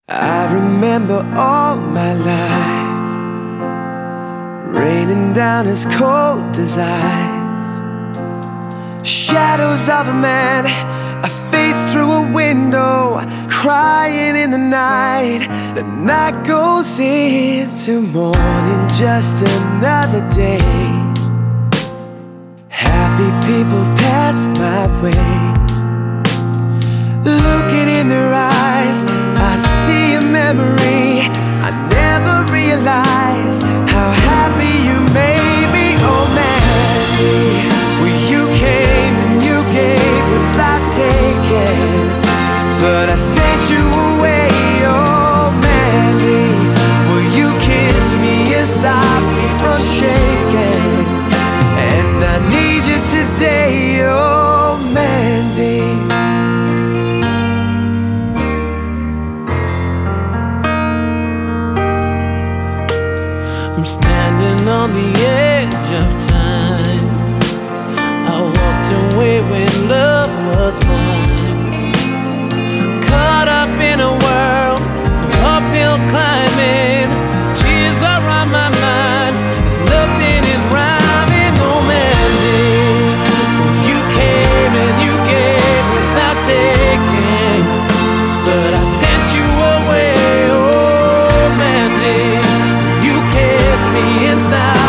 I remember all my life raining down as cold as ice. Shadows of a man, a face through a window, crying in the night. The night goes into morning, just another day. Happy people pass my way. Looking in their eyes, I see a memory. I never realized how happy you made me. Oh Mandy, well you came and you gave without taking, but I sent you away. Oh Mandy, well you kissed me and stopped me from shaking, and I need you today. Oh Mandy. I'm standing on the edge of time. I walked away when love was mine. Caught up in a world of uphill climbing. Tears are on my mind, nothing is rhyming. Oh Mandy, you came and you gave without taking, but I sent you away. Oh Mandy, me and stop